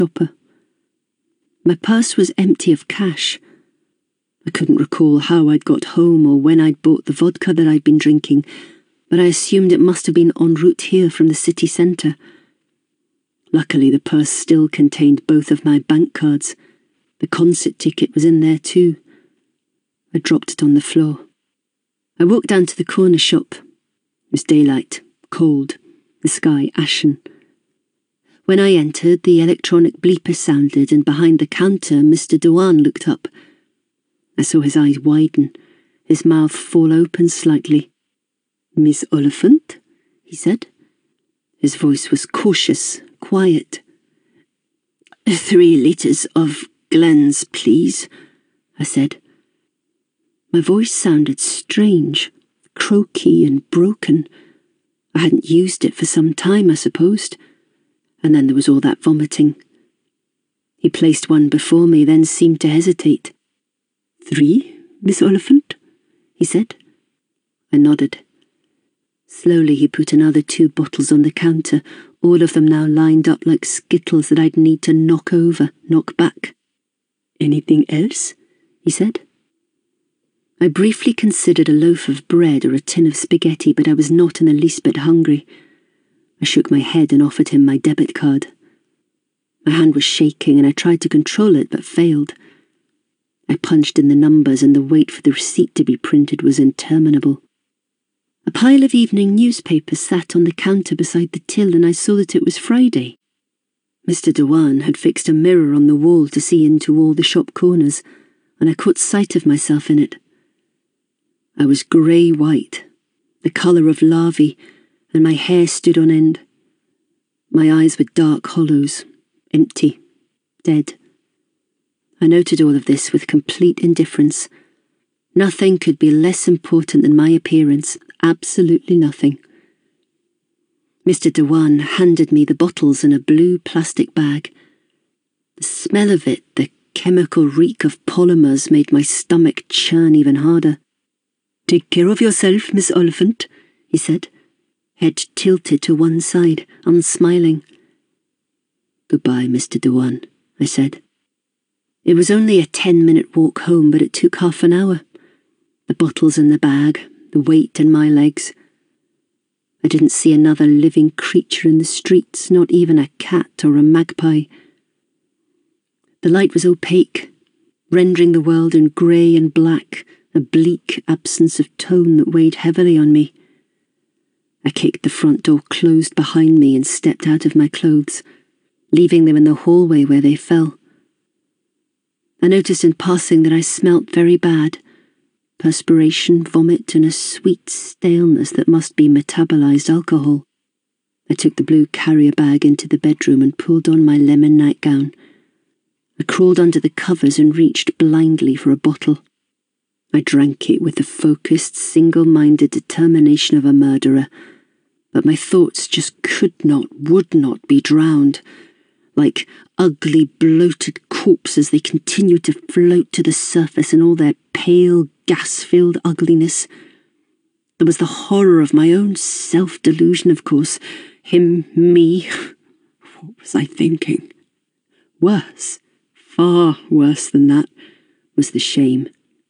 shopper. My purse was empty of cash. I couldn't recall how I'd got home or when I'd bought the vodka that I'd been drinking, but I assumed it must have been en route here from the city centre. Luckily, the purse still contained both of my bank cards. The concert ticket was in there too. I dropped it on the floor. I walked down to the corner shop. It was daylight, cold, the sky ashen. When I entered, the electronic bleeper sounded, and behind the counter, Mr. Dewan looked up. I saw his eyes widen, his mouth fall open slightly. "Miss Oliphant?" he said. His voice was cautious, quiet. "3 liters of Glen's, please," I said. My voice sounded strange, croaky and broken. I hadn't used it for some time, I supposed. And then there was all that vomiting. He placed one before me, then seemed to hesitate. "3, Miss Oliphant?" he said. I nodded. Slowly he put another 2 bottles on the counter, all of them now lined up like skittles that I'd need to knock over, knock back. "Anything else?" he said. I briefly considered a loaf of bread or a tin of spaghetti, but I was not in the least bit hungry. I shook my head and offered him my debit card. My hand was shaking and I tried to control it but failed. I punched in the numbers and the wait for the receipt to be printed was interminable. A pile of evening newspapers sat on the counter beside the till, and I saw that it was Friday. Mr. Dewan had fixed a mirror on the wall to see into all the shop corners, and I caught sight of myself in it. I was grey-white, the colour of larvae, and my hair stood on end. My eyes were dark hollows, empty, dead. I noted all of this with complete indifference. Nothing could be less important than my appearance, absolutely nothing. Mr. Dewan handed me the bottles in a blue plastic bag. The smell of it, the chemical reek of polymers, made my stomach churn even harder. "Take care of yourself, Miss Oliphant," he said, head tilted to one side, unsmiling. "Goodbye, Mr. Dewan," I said. It was only a 10-minute walk home, but it took half an hour. The bottles in the bag, the weight in my legs. I didn't see another living creature in the streets, not even a cat or a magpie. The light was opaque, rendering the world in grey and black, a bleak absence of tone that weighed heavily on me. I kicked the front door closed behind me and stepped out of my clothes, leaving them in the hallway where they fell. I noticed in passing that I smelt very bad. Perspiration, vomit, and a sweet staleness that must be metabolized alcohol. I took the blue carrier bag into the bedroom and pulled on my lemon nightgown. I crawled under the covers and reached blindly for a bottle. I drank it with the focused, single-minded determination of a murderer, but my thoughts just would not be drowned. Like ugly, bloated corpses, they continued to float to the surface in all their pale, gas-filled ugliness. There was the horror of my own self-delusion, of course. Him, me. What was I thinking? Worse, far worse than that, was the shame.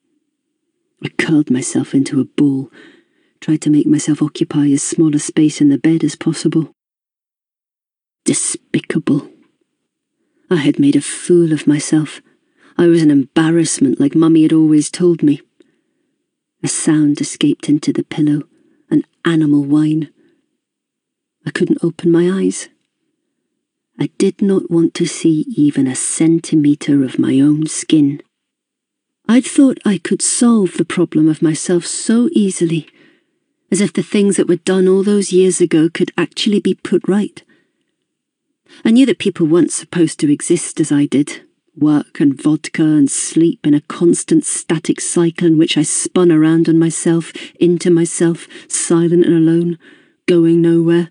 I curled myself into a ball, tried to make myself occupy as small a space in the bed as possible. Despicable. I had made a fool of myself. I was an embarrassment, like Mummy had always told me. A sound escaped into the pillow, an animal whine. I couldn't open my eyes. I did not want to see even a centimetre of my own skin. I'd thought I could solve the problem of myself so easily, as if the things that were done all those years ago could actually be put right. I knew that people weren't supposed to exist as I did, work and vodka and sleep in a constant static cycle in which I spun around on myself, into myself, silent and alone, going nowhere.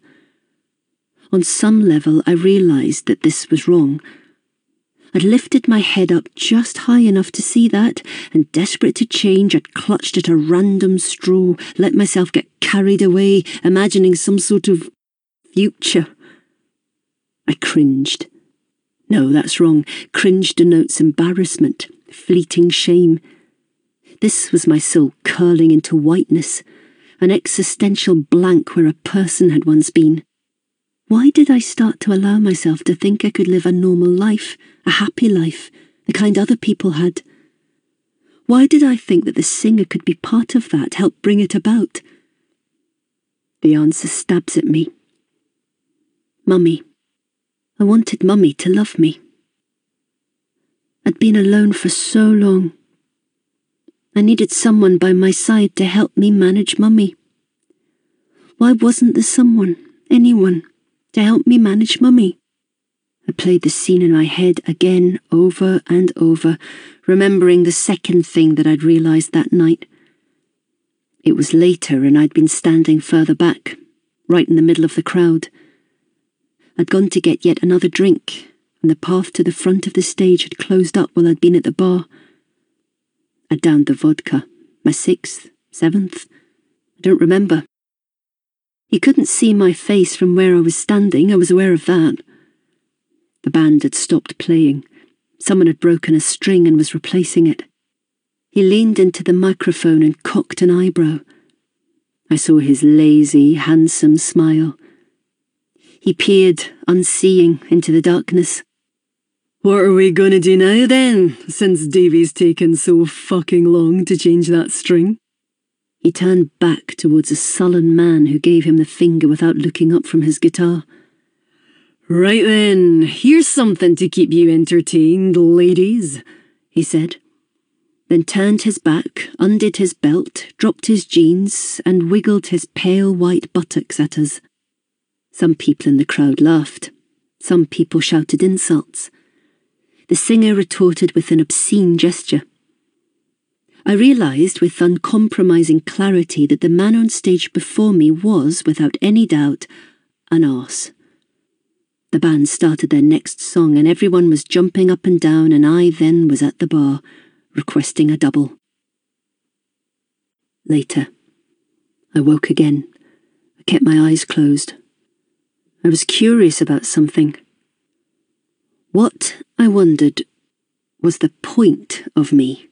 On some level, I realised that this was wrong. I'd lifted my head up just high enough to see that, and desperate to change, I'd clutched at a random straw, let myself get carried away, imagining some sort of future. I cringed. No, that's wrong. Cringe denotes embarrassment, fleeting shame. This was my soul curling into whiteness, an existential blank where a person had once been. Why did I start to allow myself to think I could live a normal life, a happy life, the kind other people had? Why did I think that the singer could be part of that, help bring it about? The answer stabs at me. Mummy. I wanted Mummy to love me. I'd been alone for so long. I needed someone by my side to help me manage Mummy. Why wasn't there someone, anyone, to help me manage Mummy? I played the scene in my head again, over and over, remembering the second thing that I'd realised that night. It was later and I'd been standing further back, right in the middle of the crowd. I'd gone to get yet another drink, and the path to the front of the stage had closed up while I'd been at the bar. I downed the vodka, my 6th, 7th, I don't remember. He couldn't see my face from where I was standing, I was aware of that. The band had stopped playing. Someone had broken a string and was replacing it. He leaned into the microphone and cocked an eyebrow. I saw his lazy, handsome smile. He peered, unseeing, into the darkness. What are we gonna do now then, since Davey's taken so fucking long to change that string? He turned back towards a sullen man who gave him the finger without looking up from his guitar. Right then, here's something to keep you entertained, ladies, he said. Then turned his back, undid his belt, dropped his jeans, and wiggled his pale white buttocks at us. Some people in the crowd laughed. Some people shouted insults. The singer retorted with an obscene gesture. I realised with uncompromising clarity that the man on stage before me was, without any doubt, an arse. The band started their next song and everyone was jumping up and down, and I then was at the bar, requesting a double. Later, I woke again. I kept my eyes closed. I was curious about something. What, I wondered, was the point of me?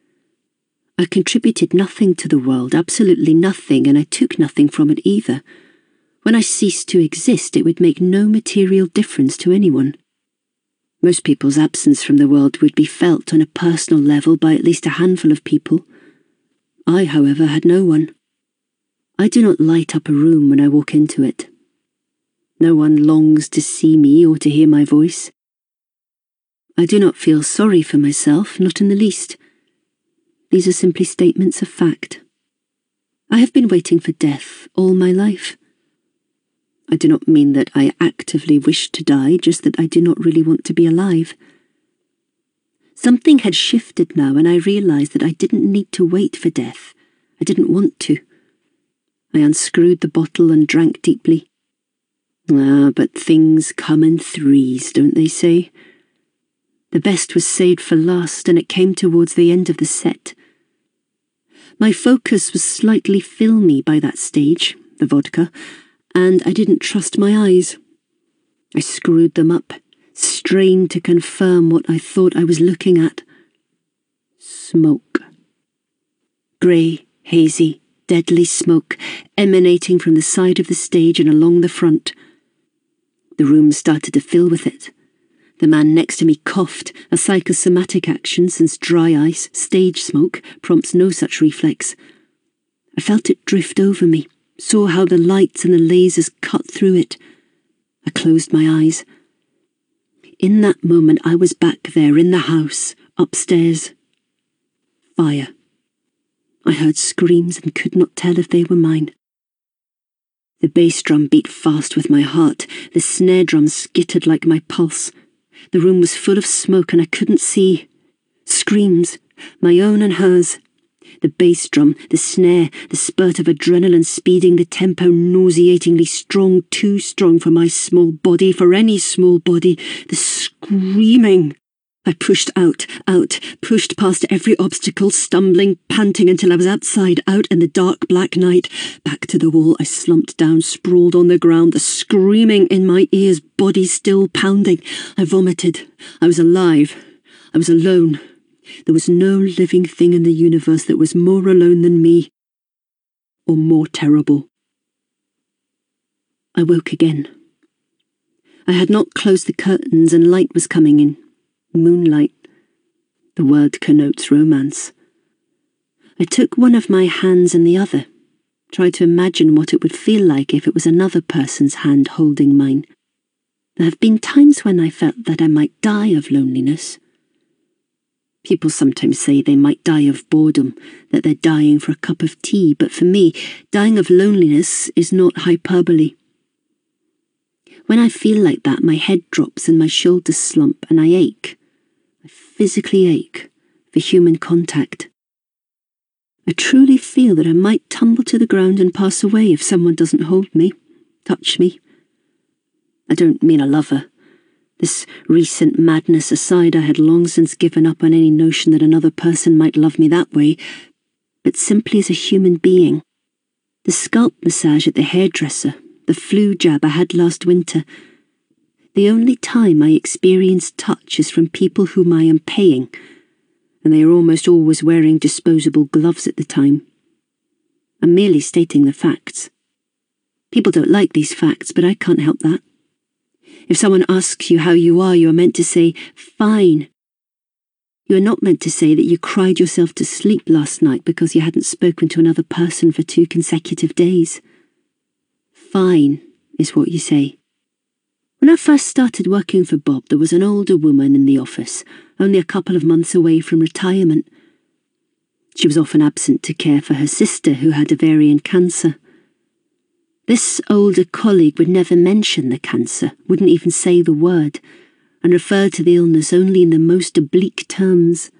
I contributed nothing to the world, absolutely nothing, and I took nothing from it either. When I ceased to exist, it would make no material difference to anyone. Most people's absence from the world would be felt on a personal level by at least a handful of people. I, however, had no one. I do not light up a room when I walk into it. No one longs to see me or to hear my voice. I do not feel sorry for myself, not in the least. These are simply statements of fact. I have been waiting for death all my life. I do not mean that I actively wish to die, just that I do not really want to be alive. Something had shifted now, and I realised that I didn't need to wait for death. I didn't want to. I unscrewed the bottle and drank deeply. But things come in threes, don't they say? The best was saved for last, and it came towards the end of the set. My focus was slightly filmy by that stage, the vodka, and I didn't trust my eyes. I screwed them up, strained to confirm what I thought I was looking at. Smoke. Grey, hazy, deadly smoke, emanating from the side of the stage and along the front. The room started to fill with it. The man next to me coughed, a psychosomatic action since dry ice, stage smoke, prompts no such reflex. I felt it drift over me, saw how the lights and the lasers cut through it. I closed my eyes. In that moment I was back there in the house, upstairs. Fire. I heard screams and could not tell if they were mine. The bass drum beat fast with my heart. The snare drum skittered like my pulse. The room was full of smoke and I couldn't see. Screams, my own and hers. The bass drum, the snare, the spurt of adrenaline speeding the tempo nauseatingly strong, too strong for my small body, for any small body. The screaming. I pushed out, pushed past every obstacle, stumbling, panting until I was outside, out in the dark black night. Back to the wall, I slumped down, sprawled on the ground, the screaming in my ears, body still pounding. I vomited. I was alive. I was alone. There was no living thing in the universe that was more alone than me, or more terrible. I woke again. I had not closed the curtains and light was coming in. Moonlight. The word connotes romance. I took one of my hands in the other, tried to imagine what it would feel like if it was another person's hand holding mine. There have been times when I felt that I might die of loneliness. People sometimes say they might die of boredom, that they're dying for a cup of tea, but for me, dying of loneliness is not hyperbole. When I feel like that, my head drops and my shoulders slump and I ache. I physically ache for human contact. I truly feel that I might tumble to the ground and pass away if someone doesn't hold me, touch me. I don't mean a lover. This recent madness aside, I had long since given up on any notion that another person might love me that way, but simply as a human being. The scalp massage at the hairdresser, the flu jab I had last winter. The only time I experience touch is from people whom I am paying, and they are almost always wearing disposable gloves at the time. I'm merely stating the facts. People don't like these facts, but I can't help that. If someone asks you how you are meant to say, fine. You are not meant to say that you cried yourself to sleep last night because you hadn't spoken to another person for 2 consecutive days. Fine is what you say. When I first started working for Bob, there was an older woman in the office, only a couple of months away from retirement. She was often absent to care for her sister, who had ovarian cancer. This older colleague would never mention the cancer, wouldn't even say the word, and referred to the illness only in the most oblique terms.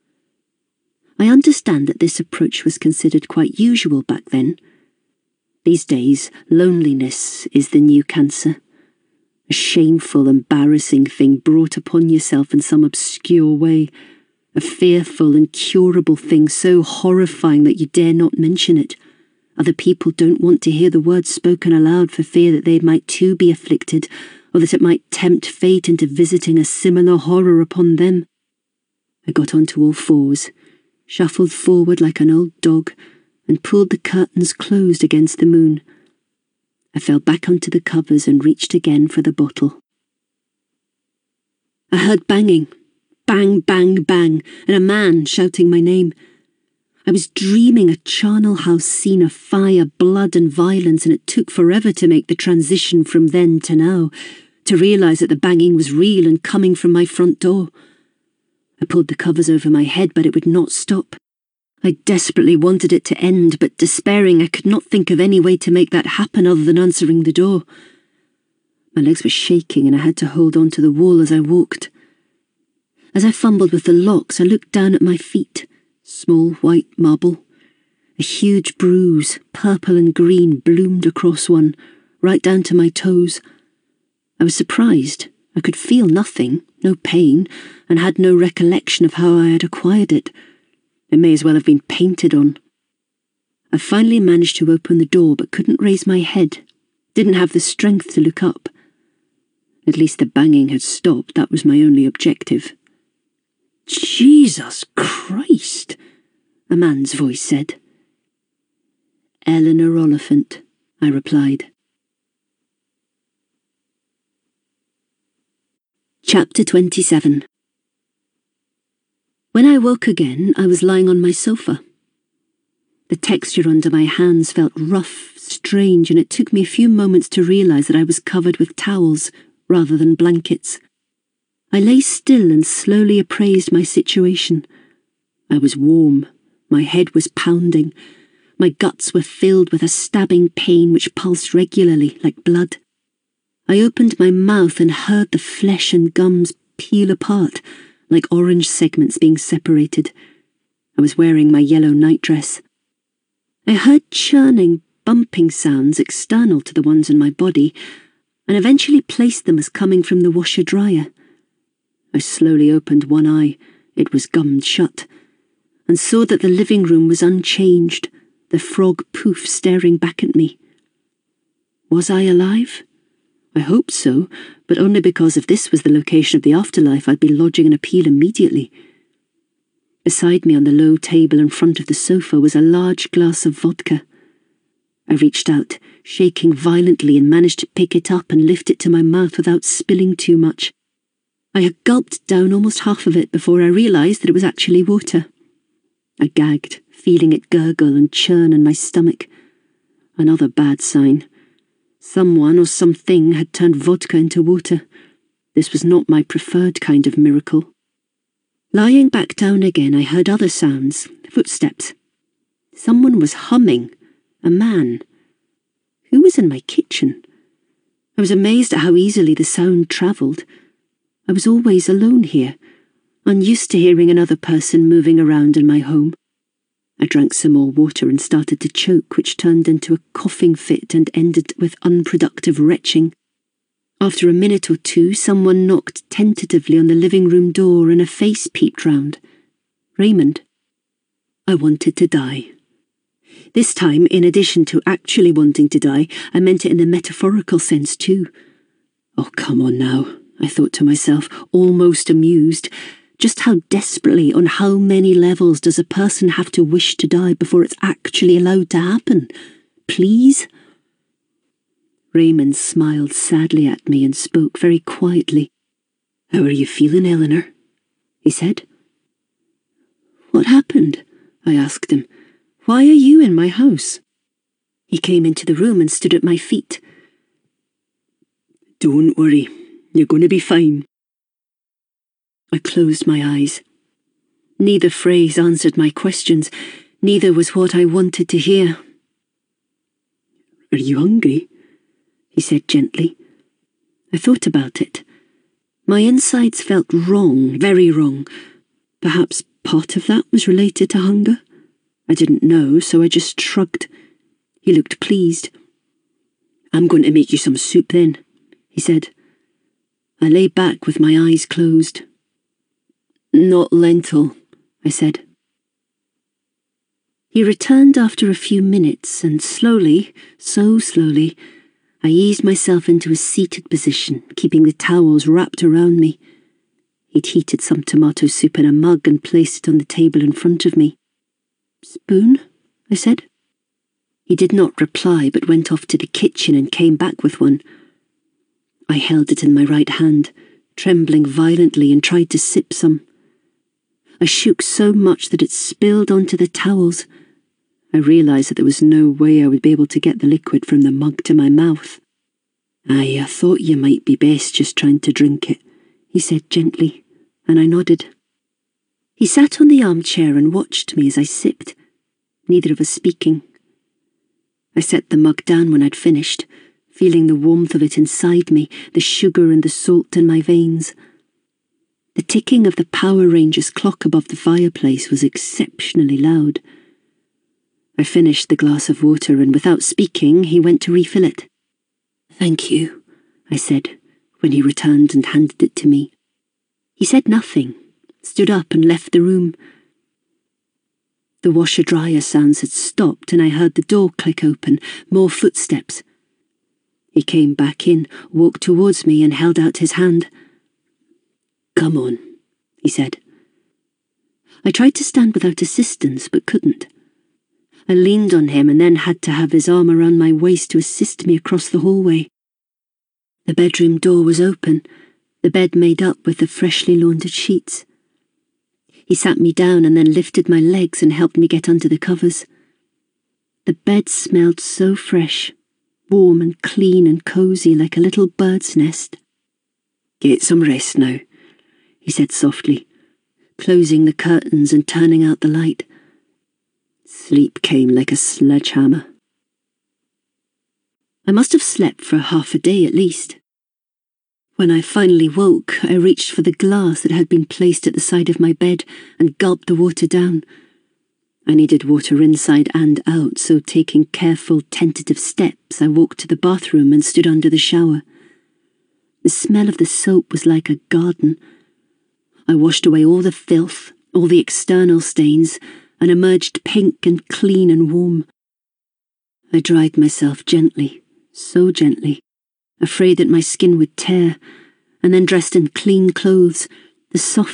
I understand that this approach was considered quite usual back then. These days, loneliness is the new cancer. A shameful, embarrassing thing brought upon yourself in some obscure way. A fearful, incurable thing so horrifying that you dare not mention it. Other people don't want to hear the words spoken aloud for fear that they might too be afflicted, or that it might tempt fate into visiting a similar horror upon them. I got onto all fours, shuffled forward like an old dog, and pulled the curtains closed against the moon. I fell back onto the covers and reached again for the bottle. I heard banging. Bang, bang, bang, and a man shouting my name. I was dreaming a charnel house scene of fire, blood and violence, and it took forever to make the transition from then to now, to realise that the banging was real and coming from my front door. I pulled the covers over my head, but it would not stop. I desperately wanted it to end, but despairing, I could not think of any way to make that happen other than answering the door. My legs were shaking and I had to hold on to the wall as I walked. As I fumbled with the locks, I looked down at my feet. Small white marble. A huge bruise, purple and green, bloomed across one, right down to my toes. I was surprised. I could feel nothing, no pain, and had no recollection of how I had acquired it. It may as well have been painted on. I finally managed to open the door but couldn't raise my head. Didn't have the strength to look up. At least the banging had stopped, that was my only objective. Jesus Christ, a man's voice said. Eleanor Oliphant, I replied. Chapter 27. When I woke again, I was lying on my sofa. The texture under my hands felt rough, strange, and it took me a few moments to realise that I was covered with towels rather than blankets. I lay still and slowly appraised my situation. I was warm. My head was pounding. My guts were filled with a stabbing pain which pulsed regularly, like blood. I opened my mouth and heard the flesh and gums peel apart, like orange segments being separated. I was wearing my yellow nightdress. I heard churning, bumping sounds external to the ones in my body, and eventually placed them as coming from the washer-dryer. I slowly opened one eye. It was gummed shut, and saw that the living room was unchanged, the frog poof staring back at me. Was I alive? I hoped so, but only because if this was the location of the afterlife, I'd be lodging an appeal immediately. Beside me on the low table in front of the sofa was a large glass of vodka. I reached out, shaking violently, and managed to pick it up and lift it to my mouth without spilling too much. I had gulped down almost half of it before I realised that it was actually water. I gagged, feeling it gurgle and churn in my stomach. Another bad sign. Someone or something had turned vodka into water. This was not my preferred kind of miracle. Lying back down again, I heard other sounds, footsteps. Someone was humming. A man. Who was in my kitchen? I was amazed at how easily the sound travelled. I was always alone here, unused to hearing another person moving around in my home. I drank some more water and started to choke, which turned into a coughing fit and ended with unproductive retching. After a minute or two, someone knocked tentatively on the living room door and a face peeped round. Raymond. I wanted to die. This time, in addition to actually wanting to die, I meant it in the metaphorical sense too. Oh, come on now, I thought to myself, almost amused. Just how desperately, on how many levels, does a person have to wish to die before it's actually allowed to happen? Please? Raymond smiled sadly at me and spoke very quietly. How are you feeling, Eleanor? He said. What happened? I asked him. Why are you in my house? He came into the room and stood at my feet. Don't worry, you're going to be fine. I closed my eyes. Neither phrase answered my questions, neither was what I wanted to hear. Are you hungry? He said gently. I thought about it. My insides felt wrong, very wrong. Perhaps part of that was related to hunger. I didn't know, so I just shrugged. He looked pleased. I'm going to make you some soup then, he said. I lay back with my eyes closed. Not lentil, I said. He returned after a few minutes, and slowly, so slowly, I eased myself into a seated position, keeping the towels wrapped around me. He'd heated some tomato soup in a mug and placed it on the table in front of me. Spoon? I said. He did not reply, but went off to the kitchen and came back with one. I held it in my right hand, trembling violently, and tried to sip some. I shook so much that it spilled onto the towels. I realised that there was no way I would be able to get the liquid from the mug to my mouth. I thought you might be best just trying to drink it, he said gently, and I nodded. He sat on the armchair and watched me as I sipped, neither of us speaking. I set the mug down when I'd finished, feeling the warmth of it inside me, the sugar and the salt in my veins. The ticking of the Power Rangers clock above the fireplace was exceptionally loud. I finished the glass of water, and without speaking, he went to refill it. Thank you, I said, when he returned and handed it to me. He said nothing, stood up and left the room. The washer-dryer sounds had stopped, and I heard the door click open, more footsteps. He came back in, walked towards me, and held out his hand. Come on, he said. I tried to stand without assistance, but couldn't. I leaned on him and then had to have his arm around my waist to assist me across the hallway. The bedroom door was open, the bed made up with the freshly laundered sheets. He sat me down and then lifted my legs and helped me get under the covers. The bed smelled so fresh, warm and clean and cosy like a little bird's nest. Get some rest now, he said softly, closing the curtains and turning out the light. Sleep came like a sledgehammer. I must have slept for half a day at least. When I finally woke, I reached for the glass that had been placed at the side of my bed and gulped the water down. I needed water inside and out, so taking careful, tentative steps, I walked to the bathroom and stood under the shower. The smell of the soap was like a garden. I washed away all the filth, all the external stains, and emerged pink and clean and warm. I dried myself gently, so gently, afraid that my skin would tear, and then dressed in clean clothes, the soft